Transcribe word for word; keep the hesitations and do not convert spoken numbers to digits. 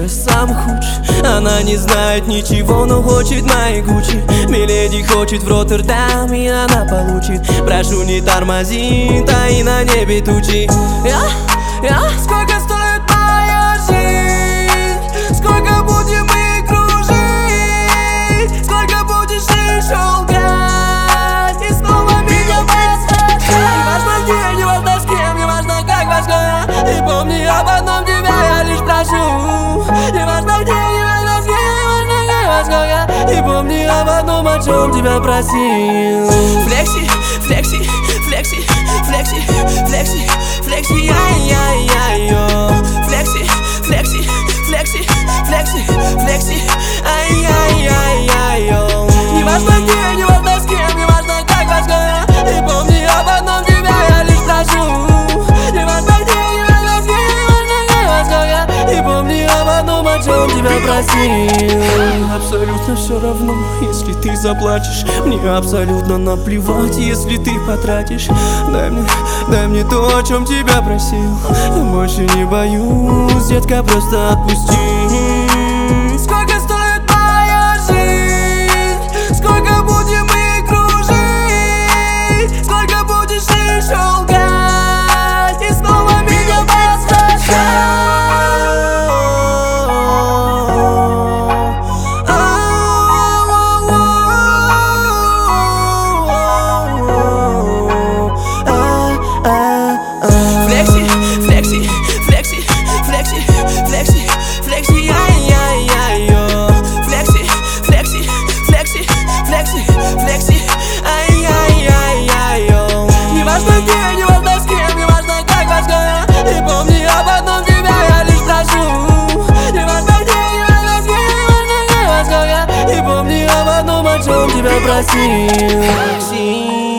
я сам худший. Она не знает ничего, но хочет мои Гуччи. Миледи хочет в Роттердам, и она получит. Прошу, не тормози, таи на небе тучи. Я, я, сколько стоит моя жизнь? Сколько будем мы кружить? Сколько будешь ты шелгать? И снова меня послать. Не важно где, не важно с кем, не важно как важно. И помни об одном, тебя я лишь прошу. Не важно где, не важно с кем, не важно как важно. И помни об одном, о чем тебя просил. Флекси, флекси, флекси, флекси, флекси, флекси, ай-яй-яй-йо. Флекси, флекси, флекси, флекси, флекси, ай-яй-яй-яй-йо. Не важно где, не важно с кем, не важно как важно. И помни об одном, тебя я лишь прошу. Не важно где, не важно с кем, не важно как важно. И помни об одном, о чем тебя просил. Абсолютно все равно, если ты заплачешь. Мне абсолютно наплевать, если ты потратишь. Дай мне, дай мне то, о чем тебя просил. Я больше не боюсь, детка, просто отпусти. Сколько стоит моя жизнь? Сколько будем мы кружить? Сколько будешь ты шелгать? И снова меня послать. Флекси, флекси, флекси, флекси, флекси, флекси, ай-яй-яй-йо. Флекси, флекси, флекси, флекси, флекси, ай-яй-яй-яй-йо. Не важно где, не важно с кем, не важно как важно. И помни об одном, тебя я лишь прошу. Не важно где, не важно с кем, не важно как важно. И помни об одном, о чем тебя просил.